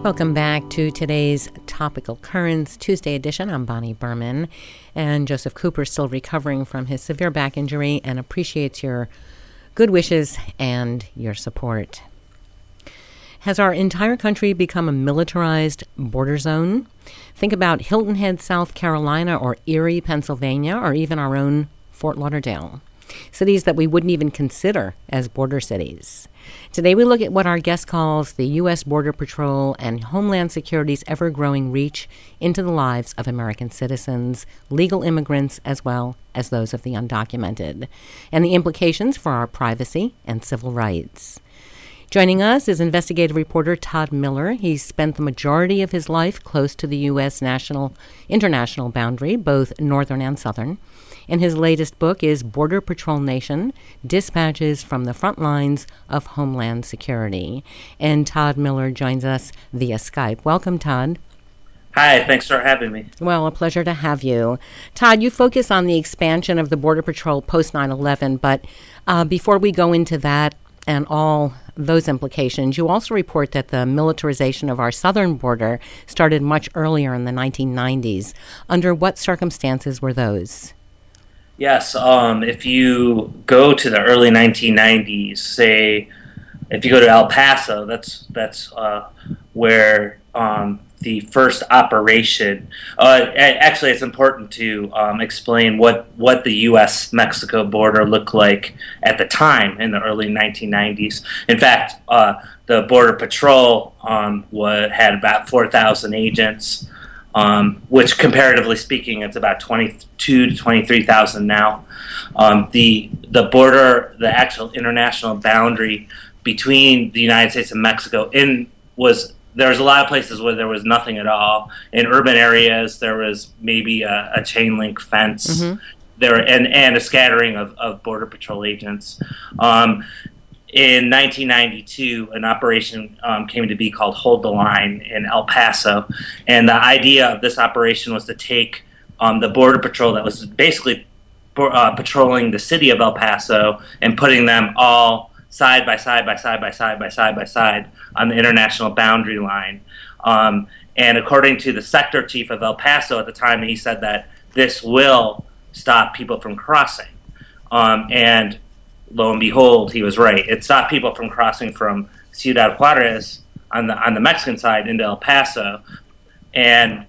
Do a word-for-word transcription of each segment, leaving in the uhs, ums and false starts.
Welcome back to today's Topical Currents Tuesday edition. I'm Bonnie Berman, and Joseph Cooper is still recovering from his severe back injury and appreciates your good wishes and your support. Has our entire country become a militarized border zone? Think about Hilton Head, South Carolina, or Erie, Pennsylvania, or even our own Fort Lauderdale. Cities that we wouldn't even consider as border cities. Today we look at what our guest calls the U S Border Patrol and Homeland Security's ever-growing reach into the lives of American citizens, legal immigrants, as well as those of the undocumented, and the implications for our privacy and civil rights. Joining us is investigative reporter Todd Miller. He's spent the majority of his life close to the U S national international boundary, both northern and southern. And his latest book is Border Patrol Nation, Dispatches from the Front Lines of Homeland Security. And Todd Miller joins us via Skype. Welcome, Todd. Hi, thanks for having me. Well, a pleasure to have you. Todd, you focus on the expansion of the Border Patrol post nine eleven, but uh, before we go into that and all those implications, you also report that the militarization of our southern border started much earlier in the nineteen nineties. Under what circumstances were those? Yes, um, if you go to the early nineteen nineties, say, if you go to El Paso, that's that's uh, where um, the first operation. Uh, actually, it's important to um, explain what, what the U S Mexico border looked like at the time in the early nineteen nineties. In fact, uh, the Border Patrol um, wa- had about four thousand agents. Um, which, comparatively speaking, it's about twenty-two to twenty-three thousand now. Um, the the border, the actual international boundary between the United States and Mexico, in was there was a lot of places where there was nothing at all. In urban areas, there was maybe a, a chain link fence. Mm-hmm. There and and a scattering of, of Border Patrol agents. Um, In nineteen ninety-two, an operation um, came to be called Hold the Line in El Paso. And the idea of this operation was to take um, the Border Patrol that was basically uh, patrolling the city of El Paso and putting them all side by side by side by side by side by side on the international boundary line. Um, and according to the sector chief of El Paso at the time, he said that this will stop people from crossing. Um, and lo and behold, he was right. It stopped people from crossing from Ciudad Juarez on the on the Mexican side into El Paso. And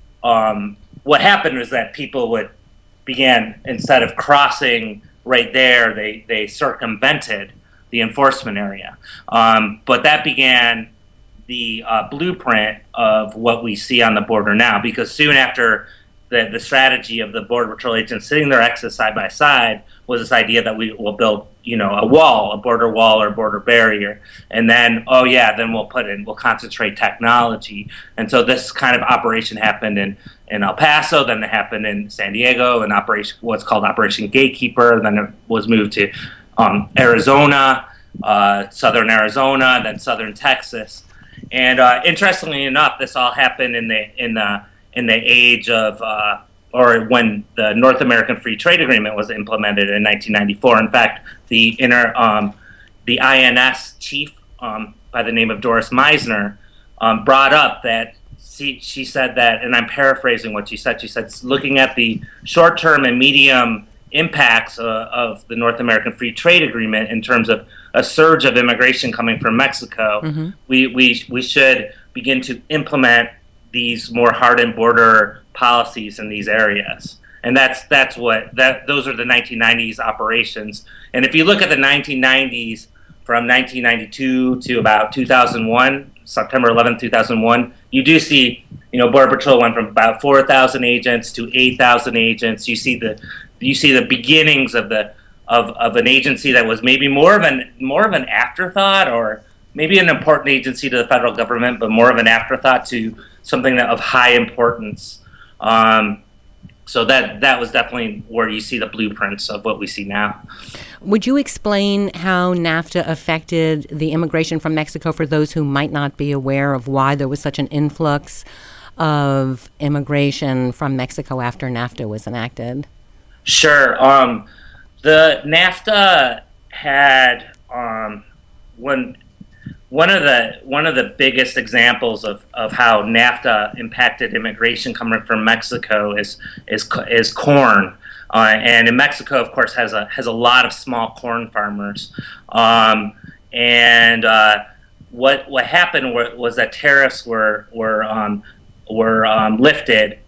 um, what happened was that people would began, instead of crossing right there, they, they circumvented the enforcement area. Um, but that began the uh, blueprint of what we see on the border now, because soon after the, the strategy of the Border Patrol agents sitting their X's side by side was this idea that we will build, you know, a wall, a border wall or border barrier. And then, oh yeah, then we'll put in, we'll concentrate technology. And so this kind of operation happened in, in El Paso, then it happened in San Diego, and operation, what's called Operation Gatekeeper, then it was moved to um, Arizona, uh, southern Arizona, then southern Texas. And uh, interestingly enough, this all happened in the, in the, in the age of, uh, or when the North American Free Trade Agreement was implemented in nineteen ninety-four. In fact, the inner, um, the I N S chief um, by the name of Doris Meisner um, brought up that she, she said that, and I'm paraphrasing what she said, she said, looking at the short-term and medium impacts uh, of the North American Free Trade Agreement in terms of a surge of immigration coming from Mexico, mm-hmm. we, we, we should begin to implement these more hardened border policies in these areas. And that's that's what that those are the nineteen nineties operations. And if you look at the nineteen nineties from nineteen ninety-two to about two thousand one, September eleventh, two thousand one, you do see, you know, Border Patrol went from about four thousand agents to eight thousand agents. You see the you see the beginnings of the of, of an agency that was maybe more of an more of an afterthought, or maybe an important agency to the federal government, but more of an afterthought to something that of high importance. Um, so that that was definitely where you see the blueprints of what we see now. Would you explain how NAFTA affected the immigration from Mexico for those who might not be aware of why there was such an influx of immigration from Mexico after NAFTA was enacted? Sure. Um, the NAFTA had, um, when one of the one of the biggest examples of, of how NAFTA impacted immigration coming from Mexico is is is corn, uh, and in Mexico, of course, has a has a lot of small corn farmers, um, and uh, what what happened were, was that tariffs were were um, were um, lifted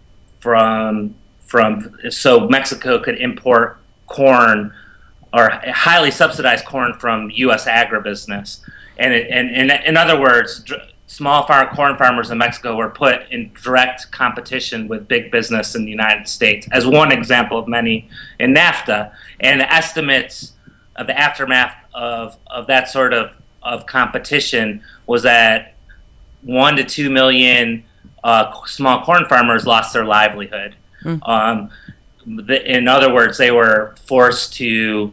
from from so Mexico could import corn or highly subsidized corn from U S agribusiness. And, it, and, and in other words, dr- small farm corn farmers in Mexico were put in direct competition with big business in the United States, as one example of many in NAFTA. And the estimates of the aftermath of, of that sort of, of competition was that one to two million uh, small corn farmers lost their livelihood. Mm. Um, the, in other words, they were forced to,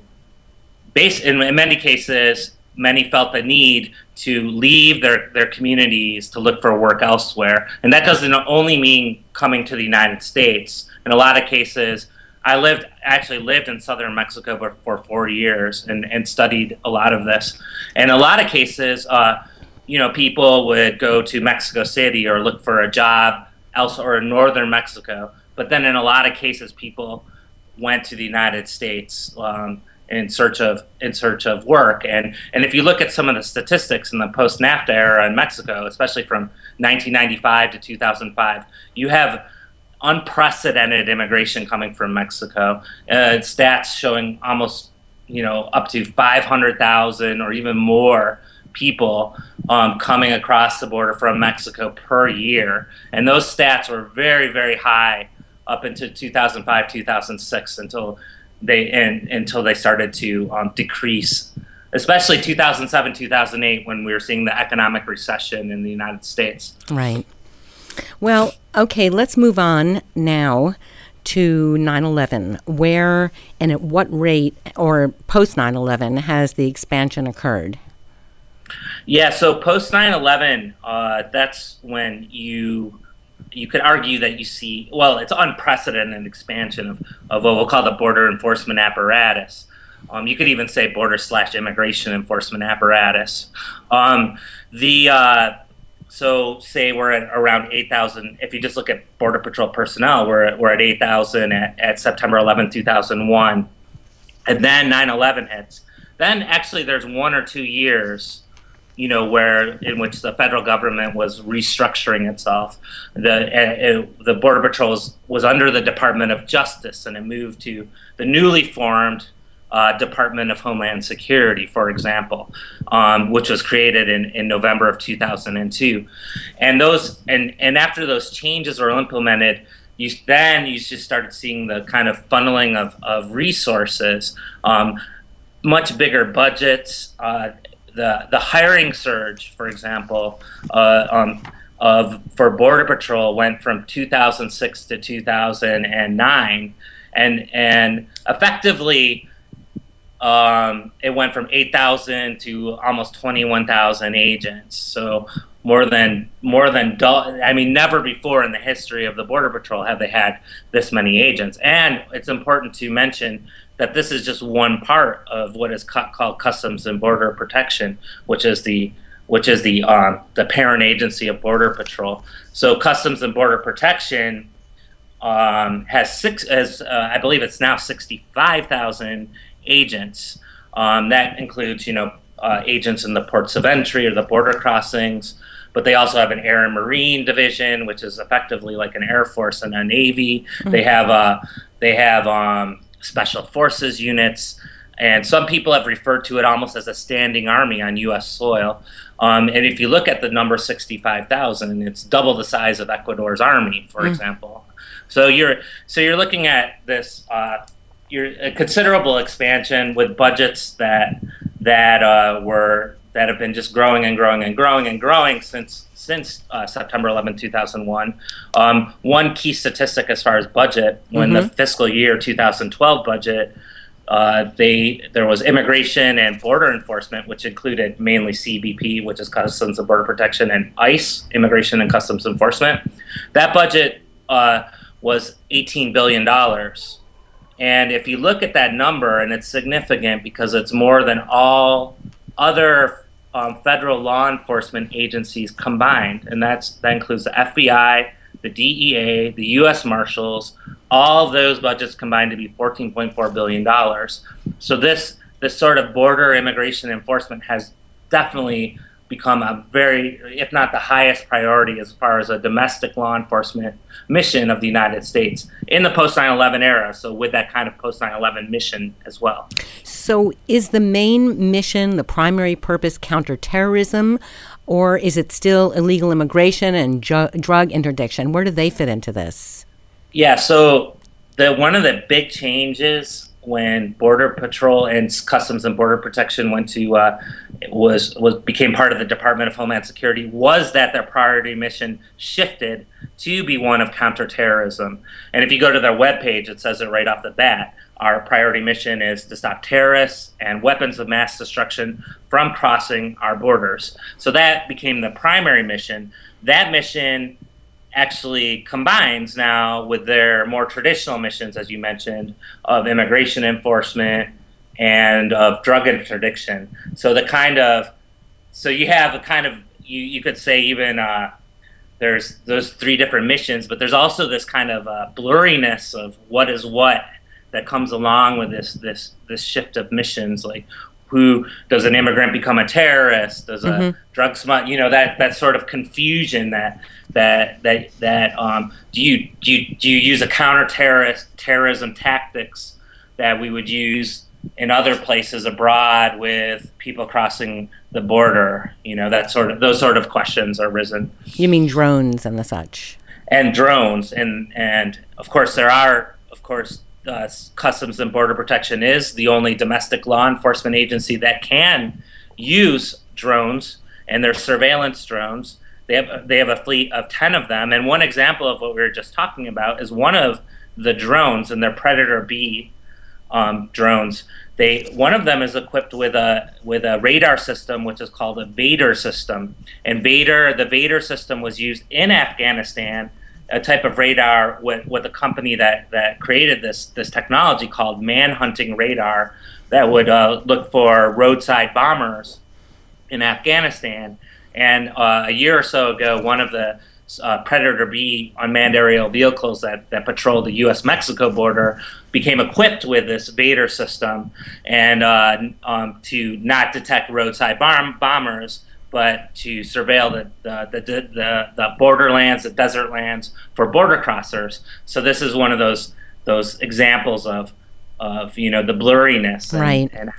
base, in, in many cases, many felt the need to leave their, their communities to look for work elsewhere. And that doesn't only mean coming to the United States. In a lot of cases, I lived actually lived in southern Mexico for, for four years and, and studied a lot of this. And in a lot of cases, uh, you know, people would go to Mexico City or look for a job elsewhere in northern Mexico. But then in a lot of cases, people went to the United States um, in search of in search of work. And and if you look at some of the statistics in the post-NAFTA era in Mexico, especially from nineteen ninety-five to two thousand five, you have unprecedented immigration coming from Mexico. Uh, stats showing almost, you know, up to five hundred thousand or even more people um, coming across the border from Mexico per year. And those stats were very, very high up into two thousand five, two thousand six until they and until they started to um, decrease, especially two thousand seven, two thousand eight, when we were seeing the economic recession in the United States. Right. Well, okay, let's move on now to nine eleven. Where and at what rate, or post nine eleven, has the expansion occurred? Yeah, so post nine eleven, uh, that's when you you could argue that you see, well, it's unprecedented expansion of, of what we'll call the border enforcement apparatus. Um, you could even say border slash immigration enforcement apparatus. Um, the uh, so say we're at around eight thousand. If you just look at Border Patrol personnel, we're at, we're at eight thousand at, at September eleventh, two thousand one, and then nine eleven hits. Then actually, there's one or two years, you know, where in which the federal government was restructuring itself. The uh, it, the Border Patrol was, was under the Department of Justice, and it moved to the newly formed uh, Department of Homeland Security, for example, um, which was created in, in November of two thousand two. And those and, and after those changes were implemented, you then you just started seeing the kind of funneling of, of resources, um, much bigger budgets. Uh, The, the hiring surge, for example, uh, um, of for Border Patrol went from two thousand six to two thousand nine, and and effectively um, it went from eight thousand to almost twenty-one thousand agents. So more than more than I mean, never before in the history of the Border Patrol have they had this many agents. And it's important to mention that this is just one part of what is cu- called Customs and Border Protection, which is the which is the um, the parent agency of Border Patrol. So Customs and Border Protection um, has six, as uh, I believe it's now sixty-five thousand agents. Um, that includes, you know, uh, agents in the ports of entry or the border crossings, but they also have an Air and Marine division, which is effectively like an Air Force and a Navy. Mm-hmm. They have a they have um, Special Forces units, and some people have referred to it almost as a standing army on U S soil. Um, and if you look at the number sixty-five thousand, it's double the size of Ecuador's army, for mm. example. So you're so you're looking at this uh, you're a considerable expansion with budgets that that uh, were that have been just growing and growing and growing and growing since since uh, September eleventh, two thousand one. Um, one key statistic as far as budget, when mm-hmm. the fiscal year two thousand twelve budget, uh, they there was immigration and border enforcement, which included mainly C B P, which is Customs and Border Protection, and ICE, Immigration and Customs Enforcement. That budget uh, was eighteen billion dollars. And if you look at that number, and it's significant because it's more than all other um, federal law enforcement agencies combined, and that's that includes the F B I, the D E A, the U S Marshals. All of those budgets combined to be fourteen point four billion dollars. So this this sort of border immigration enforcement has definitely become a very, if not the highest priority as far as a domestic law enforcement mission of the United States in the post nine eleven era, so with that kind of post nine eleven mission as well. So is the main mission, the primary purpose, counterterrorism, or is it still illegal immigration and ju- drug interdiction? Where do they fit into this? Yeah, so the one of the big changes when Border Patrol and Customs and Border Protection went to uh, was was became part of the Department of Homeland Security was that their priority mission shifted to be one of counterterrorism. And if you go to their webpage, it says it right off the bat. Our priority mission is to stop terrorists and weapons of mass destruction from crossing our borders. So that became the primary mission. That mission actually combines now with their more traditional missions, as you mentioned, of immigration enforcement and of drug interdiction. So the kind of, so you have a kind of, you, you could say even uh, there's those three different missions, but there's also this kind of uh, blurriness of what is what that comes along with this this this shift of missions, like who does an immigrant become a terrorist? Does a mm-hmm. drug smut? You know, that that sort of confusion that that that that um, do you do you do you use a counter-terrorist terrorism tactics that we would use in other places abroad with people crossing the border? You know, that sort of those sort of questions are risen. You mean drones and the such? And drones, and and of course there are of course. Uh, Customs and Border Protection is the only domestic law enforcement agency that can use drones, and they're surveillance drones. They have they have a fleet of ten of them, and one example of what we were just talking about is one of the drones, and they're Predator B um, drones. They one of them is equipped with a with a radar system, which is called a Vader system. And Vader, the Vader system was used in Afghanistan. A type of radar with, with a company that, that created this this technology called man-hunting radar that would uh, look for roadside bombers in Afghanistan. And uh, a year or so ago, one of the uh, Predator B unmanned aerial vehicles that, that patrol the U S Mexico border became equipped with this Vader system and uh, um, to not detect roadside bomb- bombers, but to surveil the the, the the the borderlands, the desert lands for border crossers. So this is one of those those examples of of you know the blurriness. And, right. And,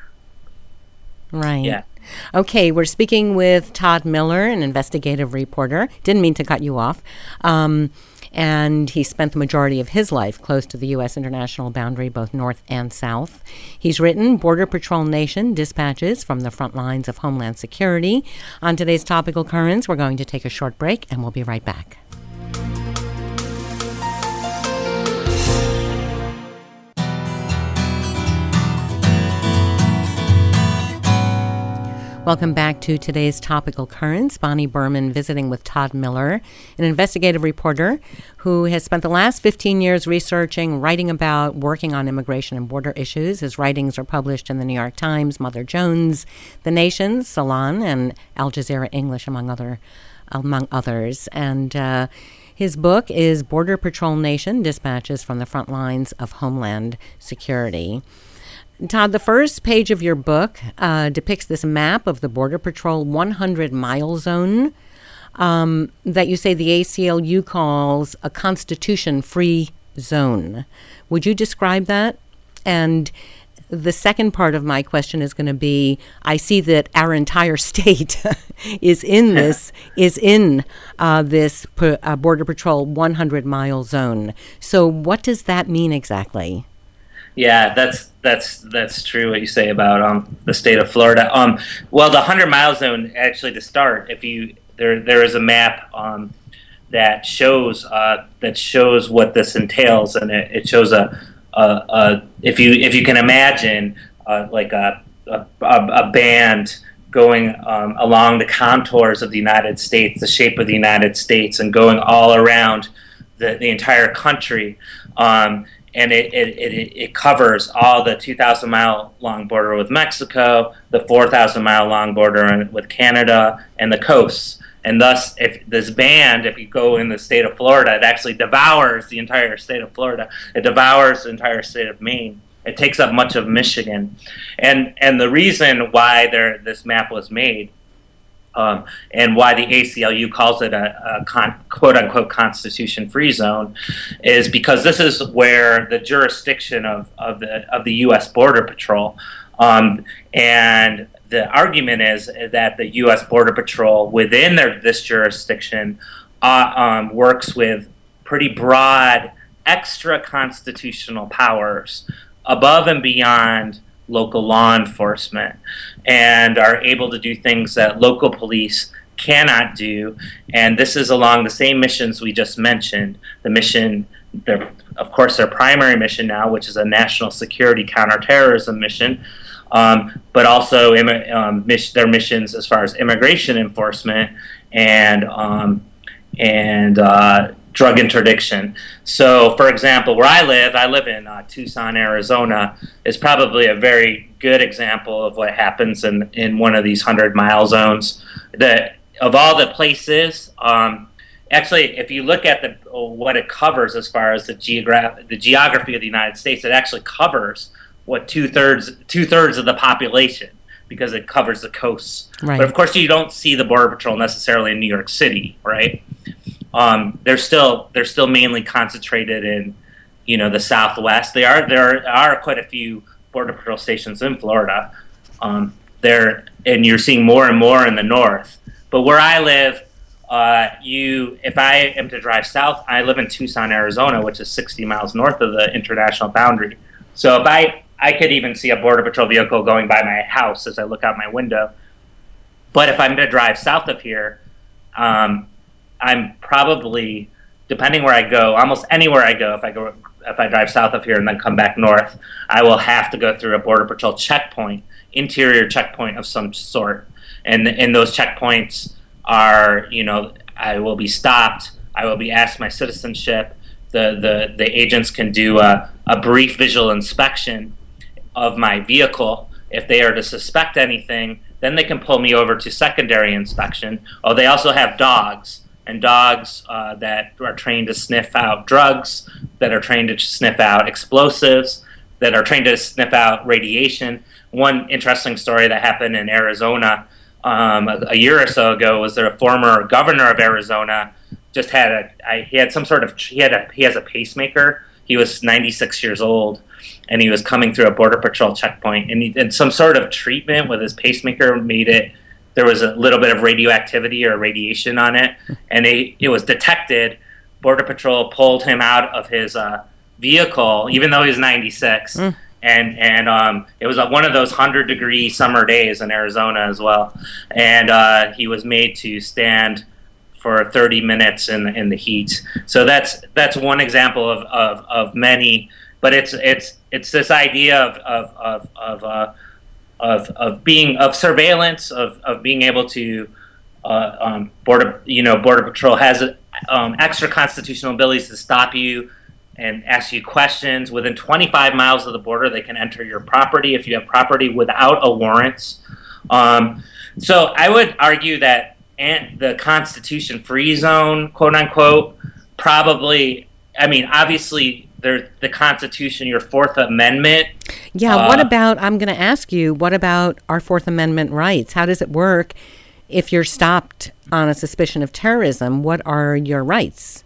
right. Yeah. Okay, we're speaking with Todd Miller, an investigative reporter. Didn't mean to cut you off. Um, and he spent the majority of his life close to the U S international boundary, both north and south. He's written Border Patrol Nation, Dispatches from the Front Lines of Homeland Security. On today's Topical Currents, we're going to take a short break, and we'll be right back. Welcome back to today's Topical Currents. Bonnie Berman visiting with Todd Miller, an investigative reporter who has spent the last fifteen years researching, writing about, working on immigration and border issues. His writings are published in the New York Times, Mother Jones, The Nation, Salon, and Al Jazeera English, among other, among others. And uh, his book is Border Patrol Nation, Dispatches from the Front Lines of Homeland Security. Todd, the first page of your book uh, depicts this map of the Border Patrol one hundred mile zone um, that you say the A C L U calls a constitution-free zone. Would you describe that? And the second part of my question is going to be, I see that our entire state is in this, is in uh, this p- uh, Border Patrol one hundred mile zone. So what does that mean exactly? Yeah, that's that's that's true what you say about um the state of Florida. Um, well, the hundred mile zone, actually, to start, if you there there is a map um that shows uh that shows what this entails, and it, it shows a, a a if you if you can imagine uh, like a, a a band going um, along the contours of the United States, the shape of the United States, and going all around the the entire country. Um, and it, it, it, it covers all the two thousand mile long border with Mexico, the four thousand mile long border with Canada, and the coasts. And thus, if this band, if you go in the state of Florida, it actually devours the entire state of Florida. It devours the entire state of Maine. It takes up much of Michigan. And and the reason why there this map was made, um, and why the A C L U calls it a, a con, quote-unquote constitution-free zone, is because this is where the jurisdiction of, of, the, of the U S Border Patrol, um, and the argument is that the U S Border Patrol within their, this jurisdiction uh, um, works with pretty broad extra constitutional powers above and beyond local law enforcement, and are able to do things that local police cannot do. And this is along the same missions we just mentioned. The mission, their, of course, their primary mission now, which is a national security counterterrorism mission, Um, but also um, miss, their missions as far as immigration enforcement and um, and uh, drug interdiction. So, for example, where I live, I live in uh, Tucson, Arizona, is probably a very good example of what happens in, in one of these hundred-mile zones. The, of all the places, um, actually, if you look at the what it covers as far as the, geogra- the geography of the United States, it actually covers what two-thirds two-thirds of the population, because it covers the coasts. Right. But of course, you don't see the Border Patrol necessarily in New York City, right? Um, they're still they're still mainly concentrated in, you know, the Southwest. They are there are quite a few Border Patrol stations in Florida. Um, there and you're seeing more and more in the north. But where I live, uh, you if I am to drive south, I live in Tucson, Arizona, which is sixty miles north of the international boundary. So if I I could even see a Border Patrol vehicle going by my house as I look out my window. But if I'm going to drive south of here, um, I'm probably, depending where I go, almost anywhere I go, if I go, if I drive south of here and then come back north, I will have to go through a Border Patrol checkpoint, interior checkpoint of some sort. And and those checkpoints are, you know, I will be stopped. I will be asked my citizenship. The the, the agents can do a, a brief visual inspection of my vehicle. If they are to suspect anything, then they can pull me over to secondary inspection. Oh, they also have dogs, and dogs uh, that are trained to sniff out drugs, that are trained to sniff out explosives, that are trained to sniff out radiation. One interesting story that happened in Arizona um, a, a year or so ago was there a former governor of Arizona just had a I, he had some sort of he had a he has a pacemaker. He was ninety-six years old, and he was coming through a Border Patrol checkpoint, and, he, and some sort of treatment with his pacemaker made it, there was a little bit of radioactivity or radiation on it, and it, it was detected. Border Patrol pulled him out of his uh, vehicle, even though he was ninety-six, mm. and and um, it was one of those one hundred degree summer days in Arizona as well, and uh, he was made to stand for thirty minutes in in the heat. So that's that's one example of, of, of many. But it's it's it's this idea of of of of, uh, of, of being of surveillance, of, of being able to uh, um, border you know Border Patrol has um, extra constitutional abilities to stop you and ask you questions within twenty-five miles of the border. They can enter your property if you have property without a warrant. Um, so I would argue that. And the Constitution-free zone, quote unquote, probably. I mean, obviously, there's the Constitution, your Fourth Amendment. Yeah. Uh, what about? I'm going to ask you. What about our Fourth Amendment rights? How does it work if you're stopped on a suspicion of terrorism? What are your rights?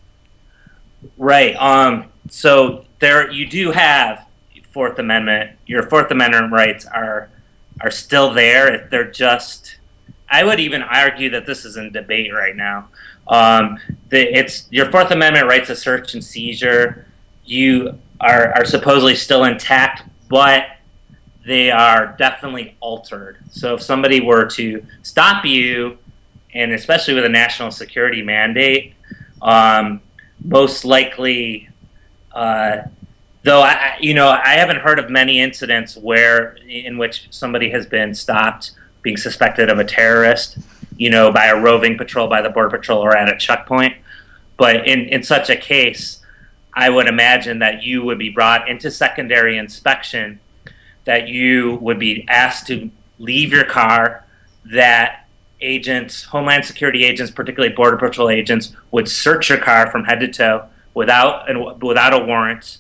Right. Um. So there, you do have Fourth Amendment. Your Fourth Amendment rights are are still there. They're just. I would even argue that this is in debate right now. Um, the, it's your Fourth Amendment rights of search and seizure. You are, are supposedly still intact, but they are definitely altered. So if somebody were to stop you, and especially with a national security mandate, um, most likely, uh, though I, you know, I haven't heard of many incidents where in which somebody has been stopped being suspected of a terrorist, you know, by a roving patrol, by the Border Patrol, or at a checkpoint. But in, in such a case, I would imagine that you would be brought into secondary inspection, that you would be asked to leave your car, that agents, Homeland Security agents, particularly Border Patrol agents, would search your car from head to toe without and without a warrant,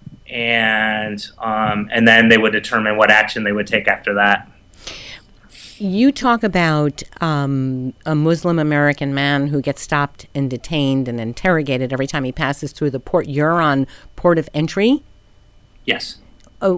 and um, and then they would determine what action they would take after that. You talk about um, a Muslim American man who gets stopped and detained and interrogated every time he passes through the port. You're on port of entry? Yes. Oh,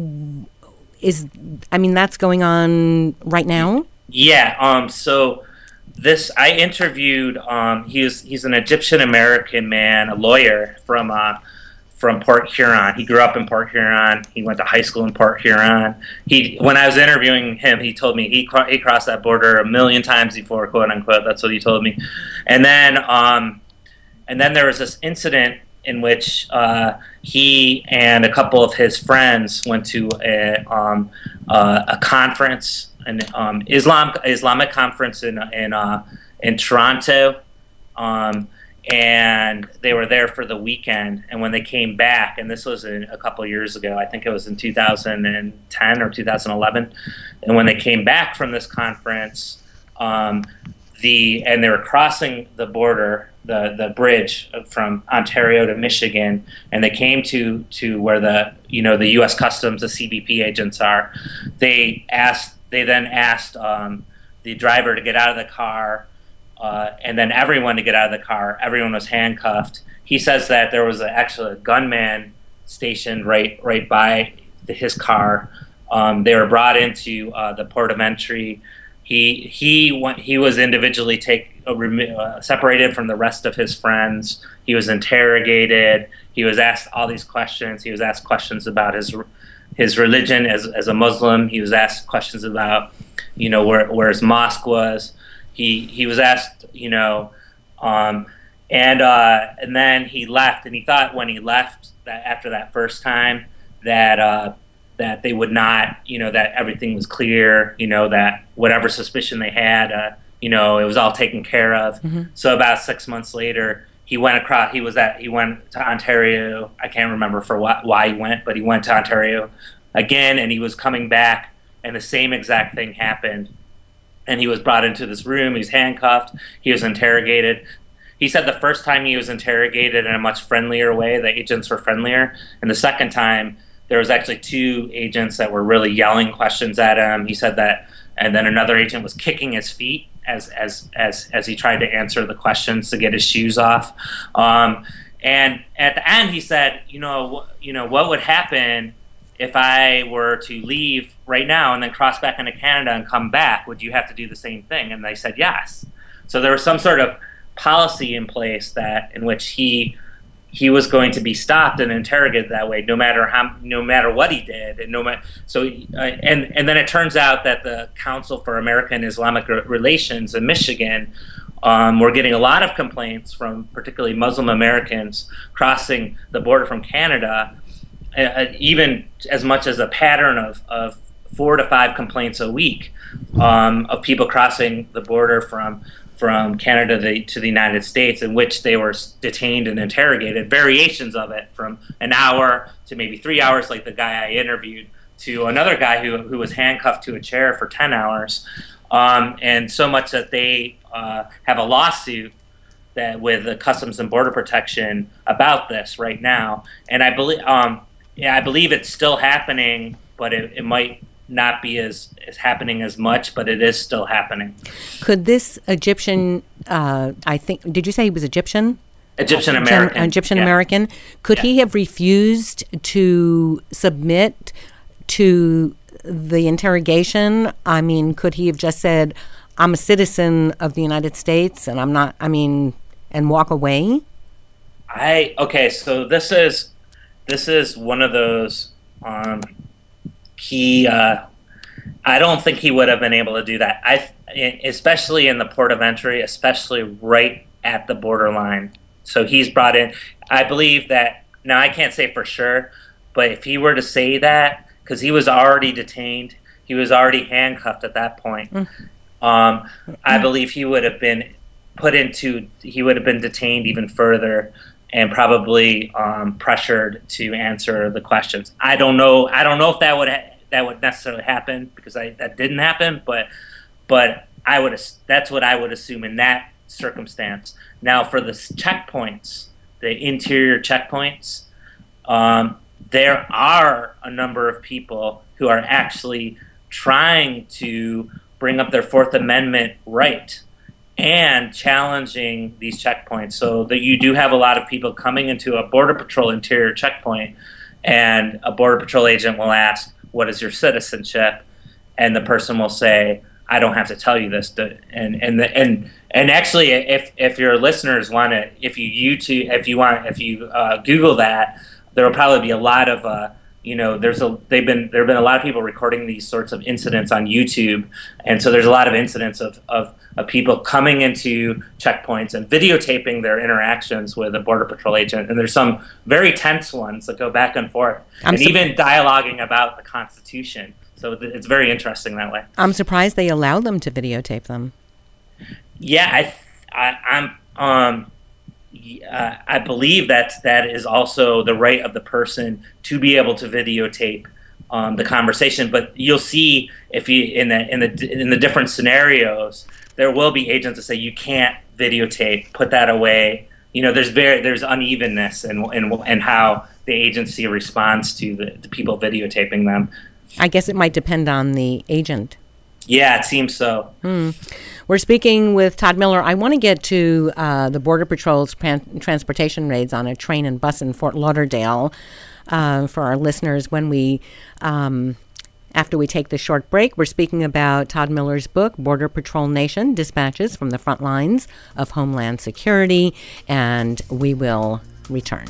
is I mean that's going on right now? Yeah. Um. So this I interviewed. Um. He's he's an Egyptian American man, a lawyer from uh from Port Huron. He grew up in Port Huron. He went to high school in Port Huron. He when I was interviewing him, he told me he he crossed that border a million times before, quote unquote. That's what he told me. And then um, and then there was this incident in which uh, he and a couple of his friends went to a um, uh, a conference, an um, Islam Islamic conference in in uh, in Toronto. Um, and they were there for the weekend. And when they came back, and this was in, a couple years ago, I think it was in two thousand ten or two thousand eleven, and when they came back from this conference, um, the and they were crossing the border, the the bridge from Ontario to Michigan, and they came to to where the you know the U S Customs, the C B P agents are. They asked. They then asked um, the driver to get out of the car. Uh, and then everyone to get out of the car. Everyone was handcuffed. He says that there was a, actually a gunman stationed right right by the, his car. Um, they were brought into uh, the port of entry. He he went, he was individually take uh, uh, separated from the rest of his friends. He was interrogated. He was asked all these questions. He was asked questions about his his religion as as a Muslim. He was asked questions about you know where where his mosque was. He he was asked, you know, um, and uh, and then he left, and he thought when he left that after that first time that uh, that they would not, you know, that everything was clear, you know, that whatever suspicion they had, uh, you know, it was all taken care of. Mm-hmm. So about six months later, he went across. He was at he went to Ontario. I can't remember for what why he went, but he went to Ontario again, and he was coming back, and the same exact thing happened. And he was brought into this room. He was handcuffed. He was interrogated. He said the first time he was interrogated in a much friendlier way, the agents were friendlier. And the second time, there was actually two agents that were really yelling questions at him. He said that, and then another agent was kicking his feet as as as as he tried to answer the questions to get his shoes off. Um, and at the end, he said, you know, you know, what would happen if I were to leave right now and then cross back into Canada and come back? Would you have to do the same thing? And they said yes. So there was some sort of policy in place that in which he he was going to be stopped and interrogated that way, no matter how, no matter what he did, and no matter. So uh, and and then it turns out that the Council for American Islamic Relations in Michigan um, were getting a lot of complaints from particularly Muslim Americans crossing the border from Canada. Uh, even as much as a pattern of, of four to five complaints a week um, of people crossing the border from from Canada to, to the United States, in which they were detained and interrogated, variations of it from an hour to maybe three hours, like the guy I interviewed, to another guy who, who was handcuffed to a chair for ten hours. Um, and so much that they uh, have a lawsuit that with the Customs and Border Protection about this right now. And I believe um, Yeah, I believe it's still happening, but it, it might not be as, as happening as much, but it is still happening. Could this Egyptian, uh, I think, did you say he was Egyptian? Egyptian American. Uh, Egyptian yeah. American. Could yeah. he have refused to submit to the interrogation? I mean, could he have just said, I'm a citizen of the United States and I'm not, I mean, and walk away? I, okay, so this is, This is one of those, um, he, uh, I don't think he would have been able to do that. I, especially in the port of entry, especially right at the borderline. So he's brought in, I believe that, now I can't say for sure, but if he were to say that, because he was already detained, he was already handcuffed at that point, mm. um, I believe he would have been put into, he would have been detained even further. and probably um, pressured to answer the questions. I don't know. I don't know if that would ha- that would necessarily happen, because I, that didn't happen. But but I would that's what I would assume in that circumstance. Now, for the checkpoints, the interior checkpoints, um, there are a number of people who are actually trying to bring up their Fourth Amendment right and challenging these checkpoints. So that you do have a lot of people coming into a Border Patrol interior checkpoint, and a Border Patrol agent will ask, "What is your citizenship?" And the person will say, "I don't have to tell you this." And and the, and and actually, if if your listeners want to, if you YouTube, if you want, if you uh, Google that, there will probably be a lot of uh, you know, there's a they've been there have been a lot of people recording these sorts of incidents on YouTube, and so there's a lot of incidents of of, of people coming into checkpoints and videotaping their interactions with a Border Patrol agent, and there's some very tense ones that go back and forth, I'm and su- even dialoguing about the Constitution. So it's very interesting that way. I'm surprised they allow them to videotape them. Yeah, I, I I'm um. Uh, I believe that that is also the right of the person to be able to videotape um, the conversation. But you'll see if you in the in the in the different scenarios, there will be agents that say you can't videotape, put that away. You know, there's very there's unevenness in in, in how the agency responds to the, the people videotaping them. I guess it might depend on the agent. Yeah, it seems so. Hmm. We're speaking with Todd Miller. I want to get to uh, the Border Patrol's tran- transportation raids on a train and bus in Fort Lauderdale uh, for our listeners when we, um, after we take the short break. We're speaking about Todd Miller's book, Border Patrol Nation, Dispatches from the Front Lines of Homeland Security, and we will return.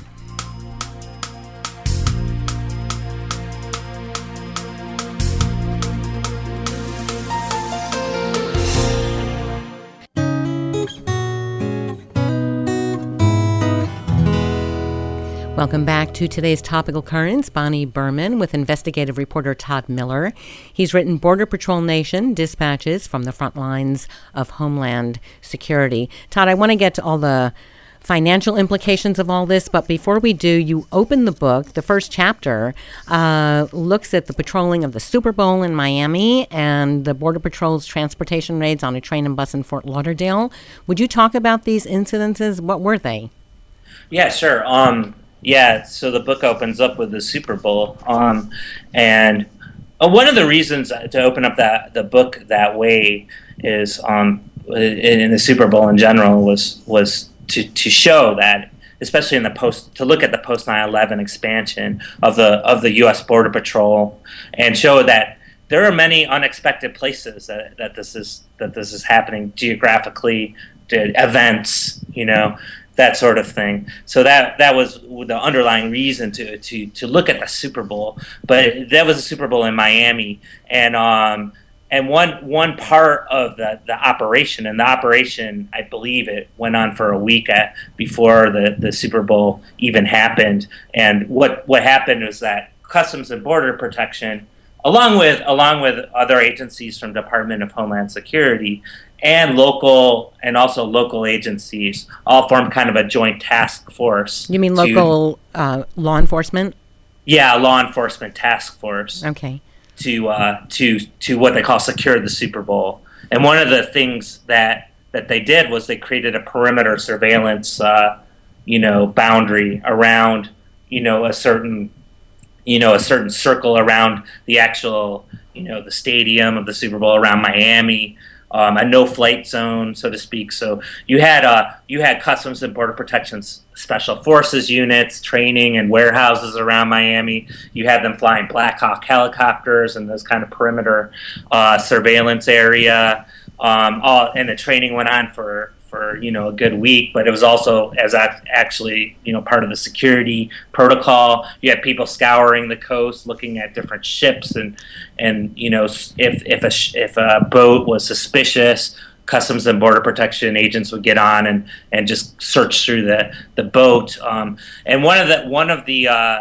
Welcome back to today's Topical Currents. Bonnie Berman with investigative reporter Todd Miller. He's written Border Patrol Nation, Dispatches from the Front Lines of Homeland Security. Todd, I want to get to all the financial implications of all this, but before we do, you open the book. The first chapter uh, looks at the patrolling of the Super Bowl in Miami and the Border Patrol's transportation raids on a train and bus in Fort Lauderdale. Would you talk about these incidences? What were they? Yeah, sure. Um, yeah, so the book opens up with the Super Bowl, um, and uh, one of the reasons to open up that the book that way is um, in, in the Super Bowl in general was was to, to show that, especially in the post, to look at the post nine eleven expansion of the of the U S Border Patrol, and show that there are many unexpected places that, that this is that this is happening geographically, to events, you know, that sort of thing. So that that was the underlying reason to to to look at the Super Bowl. But that was a Super Bowl in Miami, and um and one one part of the the operation, and the operation, I believe it went on for a week at, before the the Super Bowl even happened. And what what happened was that Customs and Border Protection, along with along with other agencies from Department of Homeland Security and local and also local agencies, all form kind of a joint task force. You mean to, local uh, law enforcement? Yeah, law enforcement task force. Okay. To uh, to to what they call secure the Super Bowl. And one of the things that that they did was they created a perimeter surveillance, uh, you know, boundary around, you know, a certain, you know, a certain circle around the actual, you know, the stadium of the Super Bowl, around Miami. Um, a no-flight zone, so to speak. So you had uh, you had Customs and Border Protection's Special Forces units training in warehouses around Miami. You had them flying Black Hawk helicopters in this kind of perimeter uh, surveillance area. Um, all and the training went on for, for you know a good week, but it was also as actually you know part of the security protocol. You had people scouring the coast, looking at different ships, and and you know if if a if a boat was suspicious, Customs and Border Protection agents would get on and, and just search through the the boat. Um, and one of the one of the uh,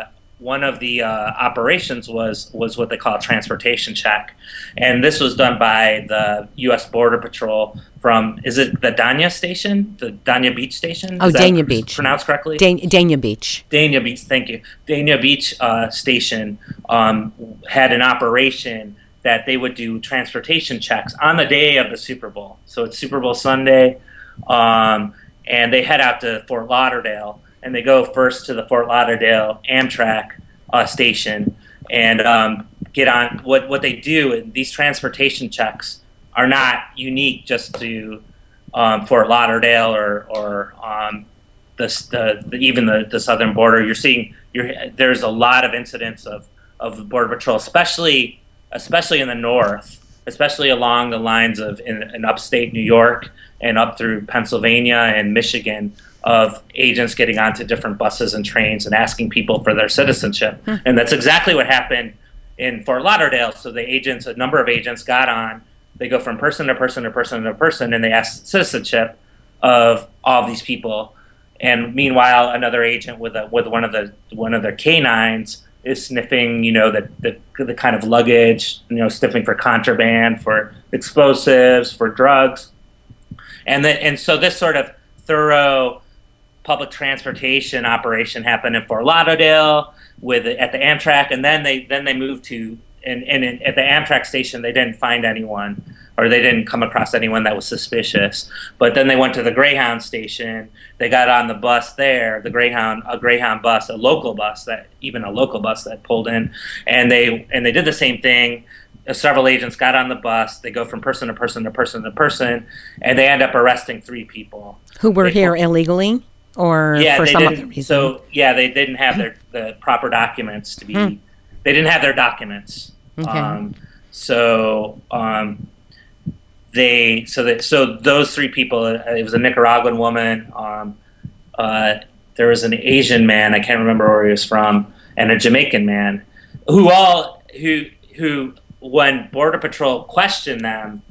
one of the uh, operations was was what they call a transportation check, and this was done by the U S Border Patrol from, is it the Dania station, the Dania Beach station? Oh, is Dania that Beach, pronounced correctly? Dan- Dania Beach. Dania Beach, thank you. Dania Beach uh, station um, had an operation that they would do transportation checks on the day of the Super Bowl. So it's Super Bowl Sunday, um, and they head out to Fort Lauderdale, and they go first to the Fort Lauderdale Amtrak uh, station and um, get on. What what they do, these transportation checks are not unique just to um, Fort Lauderdale or or um, the, the, the even the, the southern border. You're seeing you're, there's a lot of incidents of of Border Patrol, especially especially in the north, especially along the lines of in, in upstate New York and up through Pennsylvania and Michigan, of agents getting onto different buses and trains and asking people for their citizenship. Hmm. And that's exactly what happened in Fort Lauderdale. So the agents, a number of agents got on, they go from person to person to person to person, and they ask citizenship of all of these people. And meanwhile, another agent with a, with one of the one of their canines is sniffing, you know, the, the the kind of luggage, you know, sniffing for contraband, for explosives, for drugs, and then and so this sort of thorough public transportation operation happened in Fort Lauderdale with at the Amtrak, and then they then they moved to and, and in, at the Amtrak station they didn't find anyone, or they didn't come across anyone that was suspicious. But then they went to the Greyhound station. They got on the bus there, the Greyhound, a Greyhound bus, a local bus that even a local bus that pulled in, and they and they did the same thing. Several agents got on the bus. They go from person to person to person to person, and they end up arresting three people who were they, here illegally, or yeah, for they some didn't, other reason. So yeah, they didn't have their the proper documents to be. Hmm. They didn't have their documents. Okay. Um, so um, they so that so those three people. It was a Nicaraguan woman. Um, uh, there was an Asian man. I can't remember where he was from, and a Jamaican man, who all who who. When Border Patrol questioned them,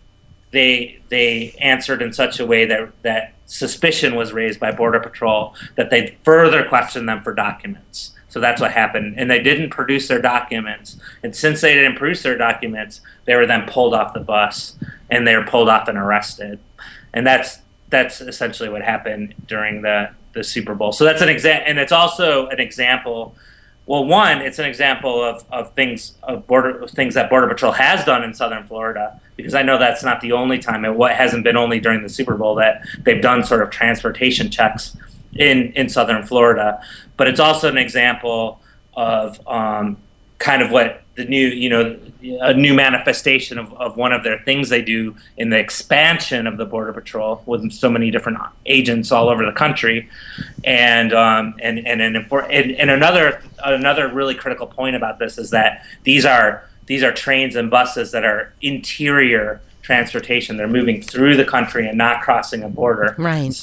they they answered in such a way that that suspicion was raised by Border Patrol that they further questioned them for documents. So that's what happened, and they didn't produce their documents. And since they didn't produce their documents, they were then pulled off the bus, and they were pulled off and arrested. And that's that's essentially what happened during the the Super Bowl. So that's an exa- and it's also an example. Well, one, it's an example of, of things of border things that Border Patrol has done in southern Florida, because I know that's not the only time. It what hasn't been only during the Super Bowl that they've done sort of transportation checks in, in southern Florida. But it's also an example of um, kind of what the new, you know, a new manifestation of, of one of their things they do in the expansion of the Border Patrol with so many different agents all over the country. And um, and and and, and and another another really critical point about this is that these are these are trains and buses that are interior transportation. They're moving through the country and not crossing a border. Right.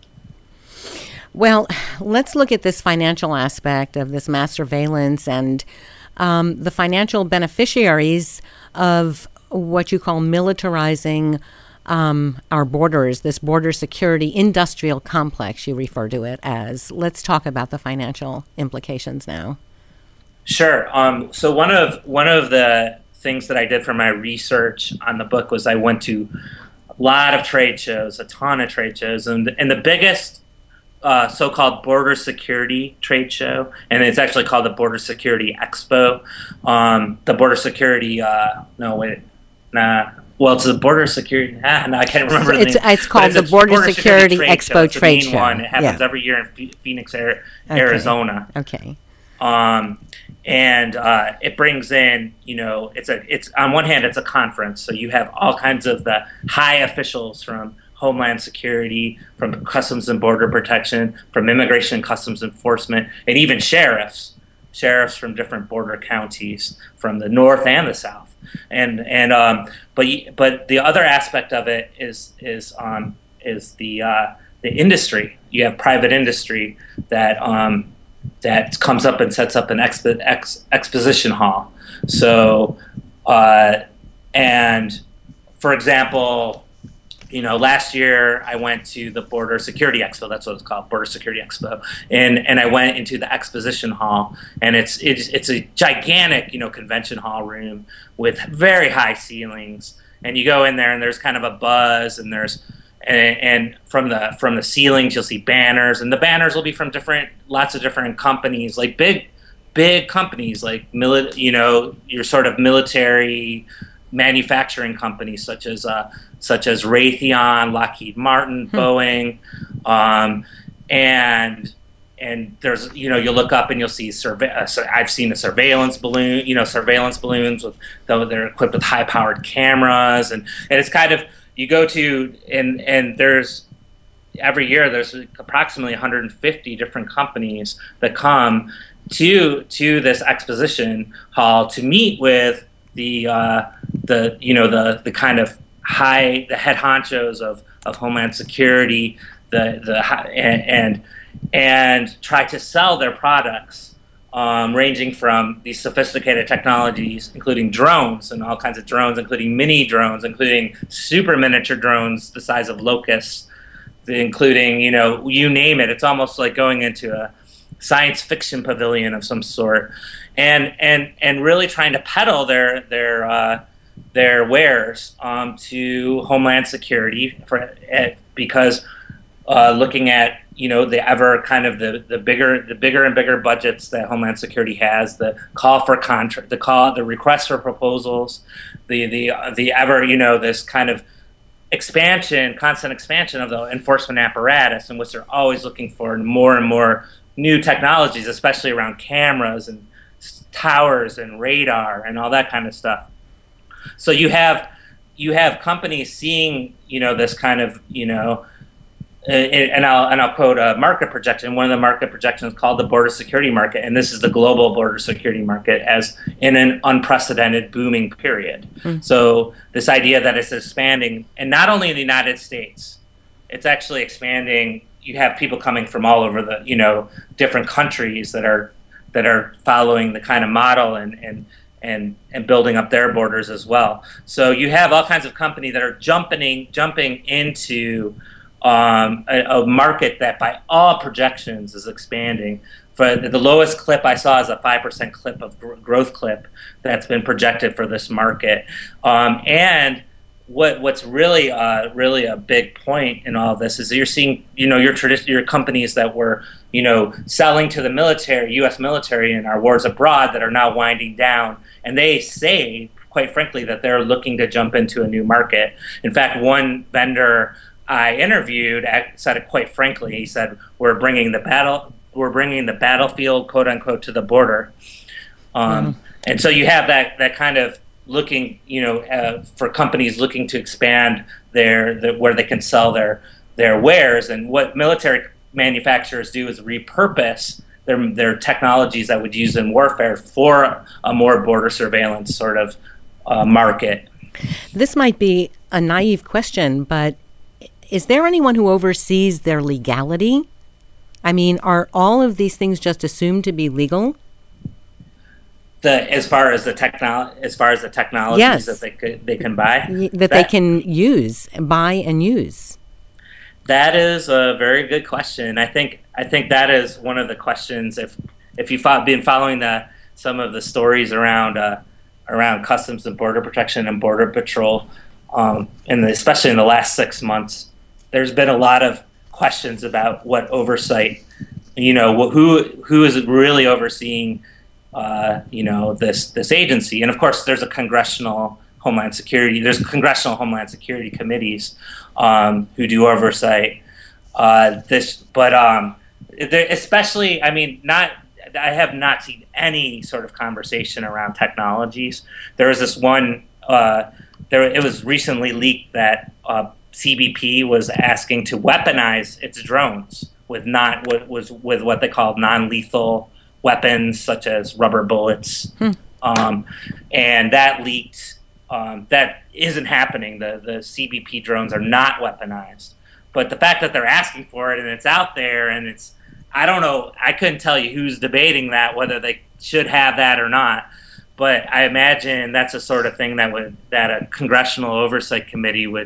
Well, let's look at this financial aspect of this mass surveillance and um, the financial beneficiaries of what you call militarizing um, our borders, this border security industrial complex, you refer to it as. Let's talk about the financial implications now. Sure. Um, so one of one of the things that I did for my research on the book was I went to a lot of trade shows, a ton of trade shows, and and the biggest Uh, so-called border security trade show, and it's actually called the Border Security Expo. Um, the Border Security, uh, no wait, nah. Well, it's the Border Security. Ah, no, I can't remember. It's, the name. it's called it's the Border, Border Security, Security Expo show. Trade It's the main Show. One. It happens yeah. every year in Phoenix, Arizona. Okay. Okay. Um, and uh, it brings in, you know, it's a it's on one hand it's a conference, so you have all kinds of the high officials from Homeland Security, from Customs and Border Protection, from Immigration and Customs Enforcement, and even sheriffs, sheriffs from different border counties, from the north and the south. And and um, but but the other aspect of it is is um, is the uh, the industry. You have private industry that um, that comes up and sets up an expo- ex- exposition hall. So uh, and for example, you know, last year I went to the Border Security Expo. That's what it's called, Border Security Expo, and and I went into the exposition hall, and it's it's it's a gigantic, you know, convention hall room with very high ceilings, and you go in there and there's kind of a buzz, and there's and, and from the from the ceilings you'll see banners, and the banners will be from different lots of different companies, like big big companies like mili- you know, your sort of military manufacturing companies such as uh, such as Raytheon, Lockheed Martin, hmm. Boeing, um, and and there's, you know, you'll look up and you'll see surve- uh, so I've seen a surveillance balloon, you know, surveillance balloons with though they're equipped with high powered cameras, and, and it's kind of, you go to and and there's every year there's approximately one hundred fifty different companies that come to to this exposition hall to meet with the uh, the you know the the kind of high the head honchos of, of Homeland Security, the the and and, and try to sell their products, um, ranging from these sophisticated technologies, including drones and all kinds of drones, including mini drones, including super miniature drones the size of locusts, including, you know, you name it. It's almost like going into a science fiction pavilion of some sort, and and and really trying to peddle their their uh, their wares um, to Homeland Security for uh, because uh, looking at, you know, the ever kind of the, the bigger the bigger and bigger budgets that Homeland Security has, the call for contract, the call, the request for proposals, the the the ever, you know, this kind of expansion, constant expansion of the enforcement apparatus, in which they're always looking for more and more new technologies, especially around cameras and towers and radar and all that kind of stuff. So you have you have companies seeing, you know, this kind of, you know, and I'll and I'll quote a market projection. One of the market projections called the border security market, and this is the global border security market, as in an unprecedented booming period. Mm. So this idea that it's expanding, and not only in the United States, it's actually expanding. You have people coming from all over the, you know, different countries that are that are following the kind of model and and and and building up their borders as well. So you have all kinds of companies that are jumping jumping into um, a, a market that, by all projections, is expanding. For the lowest clip I saw is a five percent clip of gr- growth clip that's been projected for this market, um, and What what's really uh, really a big point in all of this is that you're seeing, you know, your tradi- your companies that were, you know, selling to the military, U S military in our wars abroad, that are now winding down, and they say, quite frankly, that they're looking to jump into a new market. In fact, one vendor I interviewed said it quite frankly. He said, "We're bringing the battle, we're bringing the battlefield, quote unquote, to the border," um, mm. and so you have that that kind of looking, you know, uh, for companies looking to expand their, their where they can sell their their wares. And what military manufacturers do is repurpose their their technologies that would use in warfare for a more border surveillance sort of uh, market. This might be a naive question, but is there anyone who oversees their legality? I mean, are all of these things just assumed to be legal? The, as far as the technol, as far as the technologies yes. that they could, they can buy, that, that they can use, buy and use. That is a very good question. I think I think that is one of the questions. If if you've been following the some of the stories around uh, around Customs and Border Protection and Border Patrol, um, and especially in the last six months, there's been a lot of questions about what oversight, you know, who who is really overseeing. Uh, you know, this this agency. And of course, there's a congressional Homeland Security, there's congressional Homeland Security committees um, who do oversight. Uh, this, but um, especially, I mean, not, I have not seen any sort of conversation around technologies. There was this one, uh, there it was recently leaked that uh, C B P was asking to weaponize its drones with not what was with what they called non-lethal weapons, such as rubber bullets, hmm. um, and that leaked. Um, that isn't happening. The the C B P drones are not weaponized, but the fact that they're asking for it and it's out there, and it's, I don't know, I couldn't tell you who's debating that, whether they should have that or not. But I imagine that's the sort of thing that would that a congressional oversight committee would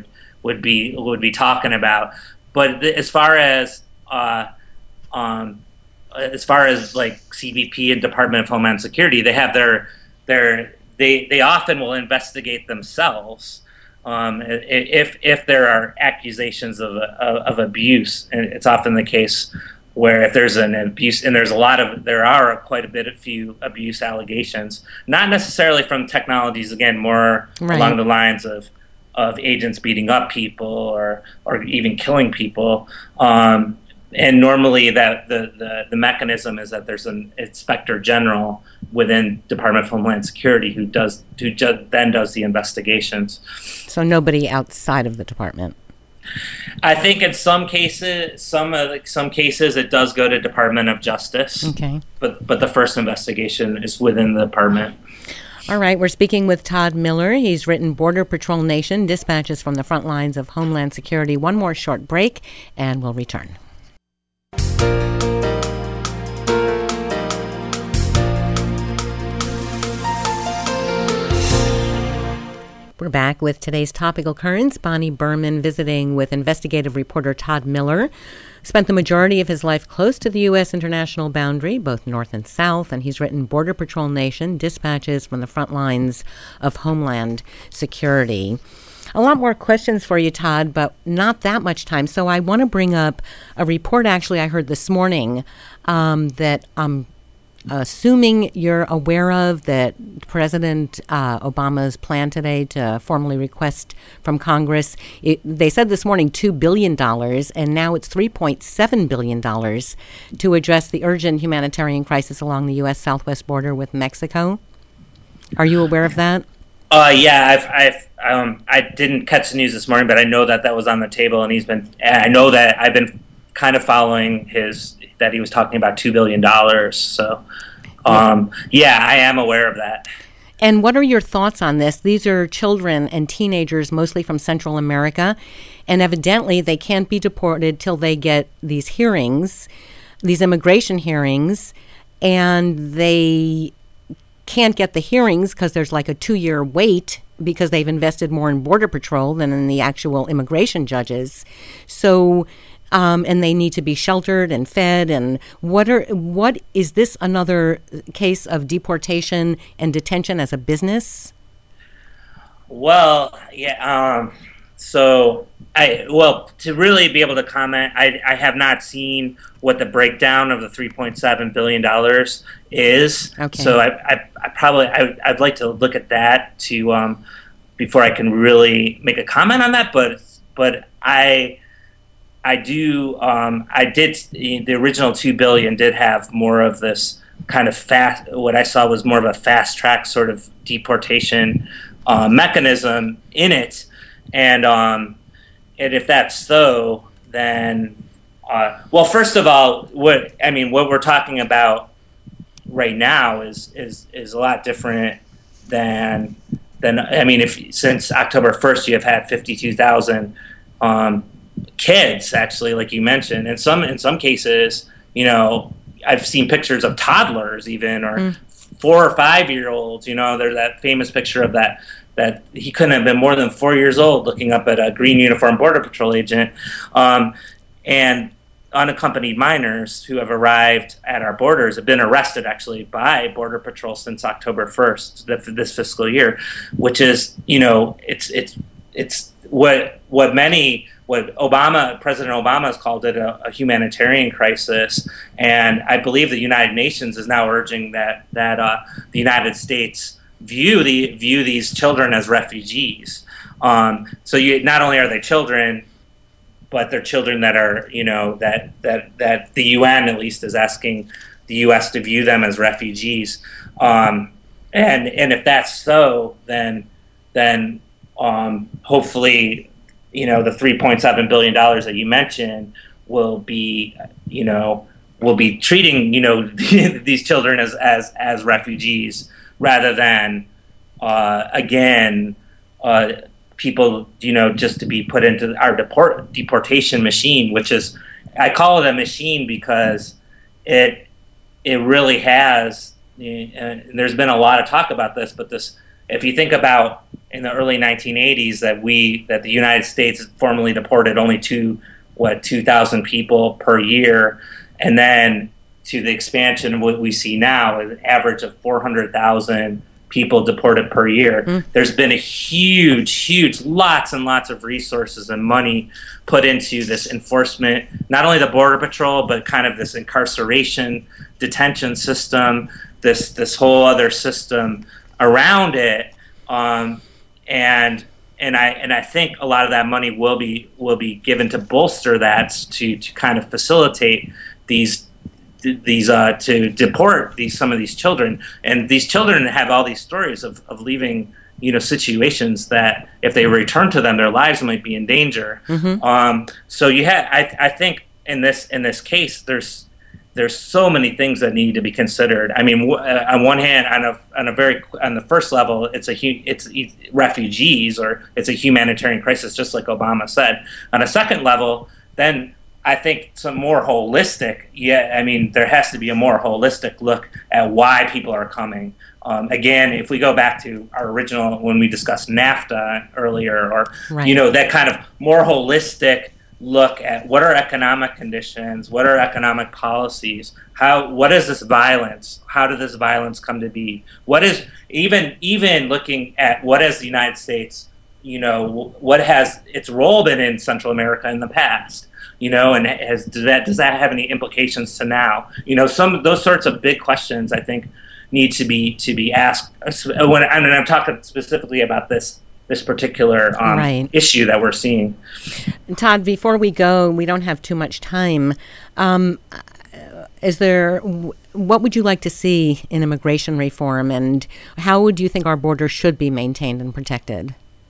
would be would be talking about. But th- as far as uh, um, as far as like C B P and Department of Homeland Security, they have their their they they often will investigate themselves um, if if there are accusations of of, of abuse, and it's often the case where if there's an abuse, and there's a lot of, there are quite a bit of few abuse allegations, not necessarily from technologies, again, more right. along the lines of of agents beating up people or or even killing people. Um, and normally that the, the, the mechanism is that there's an inspector general within Department of Homeland Security who does who ju- then does the investigations. So nobody outside of the department. I think in some cases, some uh, like some cases, it does go to Department of Justice. Okay. But but the first investigation is within the department. All right, we're speaking with Todd Miller. He's written Border Patrol Nation, Dispatches from the Front Lines of Homeland Security. One more short break, and we'll return. We're back with today's topical currents. Bonnie Berman visiting with investigative reporter Todd Miller. Spent the majority of his life close to the U S international boundary, both north and south, and he's written Border Patrol Nation, Dispatches from the Front Lines of Homeland Security. A lot more questions for you, Todd, but not that much time. So I want to bring up a report actually I heard this morning um, that I'm assuming you're aware of, that President uh, Obama's plan today to formally request from Congress. It, they said this morning two billion dollars, and now it's three point seven billion dollars to address the urgent humanitarian crisis along the U S southwest border with Mexico. Are you aware of that? Uh, yeah, I've, I've, um, I didn't catch the news this morning, but I know that that was on the table, and he's been, I know that I've been kind of following his, that he was talking about two billion dollars. So, um, yeah, I am aware of that. And what are your thoughts on this? These are children and teenagers, mostly from Central America, and evidently they can't be deported till they get these hearings, these immigration hearings, and they can't get the hearings because there's like a two-year wait because they've invested more in Border Patrol than in the actual immigration judges. So, um, and they need to be sheltered and fed. And what are what is this another case of deportation and detention as a business? Well, yeah. Um, so I well to really be able to comment, I I have not seen what the breakdown of the three point seven billion dollars is. Okay. So I I, I probably I, I'd like to look at that to um, before I can really make a comment on that. But but I. I do. Um, I did. The original two billion did have more of this kind of fast. What I saw was more of a fast track sort of deportation uh, mechanism in it, and um, and if that's so, then uh, well, first of all, what I mean, what we're talking about right now is is is a lot different than than I mean, if since October first, you have had fifty-two thousand. Um, kids, actually, like you mentioned. In some in some cases, you know, I've seen pictures of toddlers even, or mm. four or five year olds. You know, there's that famous picture of that that he couldn't have been more than four years old looking up at a green uniform Border Patrol agent, um, and unaccompanied minors who have arrived at our borders have been arrested actually by Border Patrol since October first, this fiscal year, which is, you know, it's it's it's what what many what Obama, President Obama has called it a, a humanitarian crisis, and I believe the United Nations is now urging that that uh, the United States view the view these children as refugees. Um, so you, not only are they children, but they're children that are, you know, that that that the U N at least is asking the U S to view them as refugees. Um, and and if that's so, then then um, hopefully, you know, the three point seven billion dollars that you mentioned will be, you know, will be treating, you know, these children as, as, as refugees rather than, uh, again, uh, people, you know, just to be put into our deport, deportation machine, which is, I call it a machine because it, it really has, and there's been a lot of talk about this, but this, if you think about in the early nineteen eighties that we that the United States formally deported only to what two thousand people per year, and then to the expansion of what we see now, an average of four hundred thousand people deported per year. Mm. There's been a huge, huge, lots and lots of resources and money put into this enforcement, not only the Border Patrol, but kind of this incarceration detention system, this this whole other system around it. Um, and and I and I think a lot of that money will be will be given to bolster that, to to kind of facilitate these these uh, to deport these some of these children. And these children have all these stories of, of leaving, you know, situations that if they return to them, their lives might be in danger. Mm-hmm. Um, so you have, I, I think in this in this case, there's there's so many things that need to be considered. I mean, w- on one hand, on a on a very on the first level, it's a hu- it's refugees, or it's a humanitarian crisis, just like Obama said. On a second level, then I think some more holistic, yeah, I mean, there has to be a more holistic look at why people are coming. Um, again, if we go back to our original, when we discussed NAFTA earlier, or, right. you know, that kind of more holistic look at what are economic conditions, what are economic policies, how, what is this violence, how did this violence come to be? What is, even, even looking at what has the United States, you know, what has its role been in Central America in the past? You know, and has, does that does that have any implications to now? You know, some those sorts of big questions I think need to be to be asked. When I mean, I'm talking specifically about this this particular um, right. issue that we're seeing. Todd, before we go, we don't have too much time. Um, is there? What would you like to see in immigration reform, and how would you think our borders should be maintained and protected?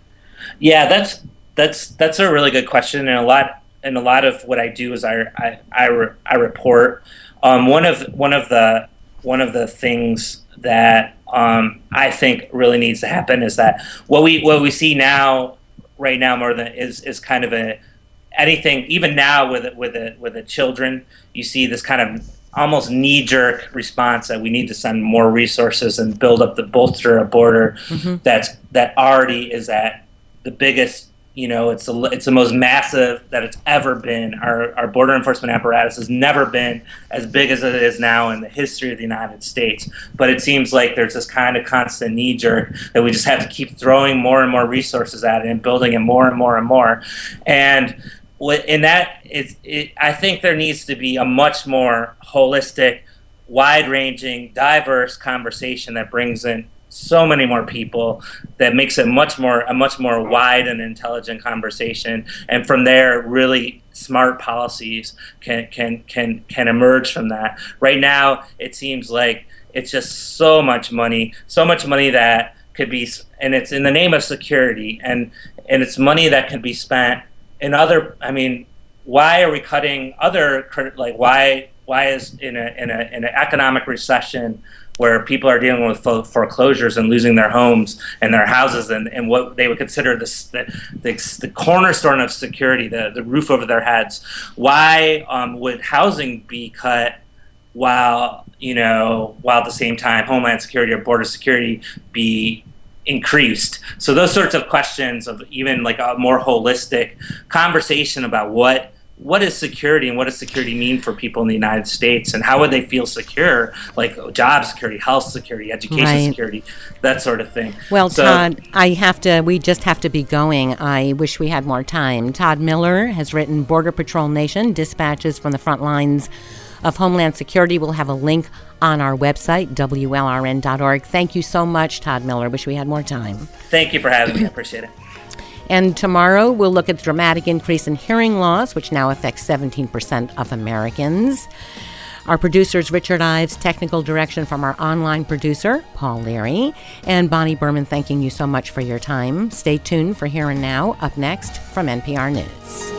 Yeah, that's that's that's a really good question, and a lot. And a lot of what I do is I I I, re, I report. Um, one of one of the one of the things that um, I think really needs to happen is that what we what we see now, right now, more than is is kind of a anything. Even now with it, with it, with the children, you see this kind of almost knee-jerk response that we need to send more resources and build up the bolster a border mm-hmm. that's that already is at the biggest. You know, it's the it's the most massive that it's ever been. Our our border enforcement apparatus has never been as big as it is now in the history of the United States. But it seems like there's this kind of constant knee jerk that we just have to keep throwing more and more resources at it and building it more and more and more. And in that, it's, it, I think there needs to be a much more holistic, wide-ranging, diverse conversation that brings in so many more people, that makes it much more a much more wide and intelligent conversation, and from there really smart policies can can can can emerge from that. Right now it seems like it's just so much money so much money that could be, and it's in the name of security, and and it's money that can be spent in other, I mean, why are we cutting other, like why why is in a in a in an economic recession where people are dealing with foreclosures and losing their homes and their houses and, and what they would consider the, the, the cornerstone of security, the, the roof over their heads. Why um, would housing be cut while, you know, while at the same time Homeland Security or border security be increased? So those sorts of questions of even like a more holistic conversation about what what is security and what does security mean for people in the United States, and how would they feel secure, like job security, health security, education right. security, that sort of thing. Well, so, Todd, I have to, we just have to be going. I wish we had more time. Todd Miller has written Border Patrol Nation, Dispatches from the Front Lines of Homeland Security. We'll have a link on our website, W L R N dot org. Thank you so much, Todd Miller. Wish we had more time. Thank you for having me. I appreciate it. And tomorrow, we'll look at the dramatic increase in hearing loss, which now affects seventeen percent of Americans. Our producers, Richard Ives, technical direction from our online producer, Paul Leary, and Bonnie Berman, thanking you so much for your time. Stay tuned for Here and Now, up next from N P R News.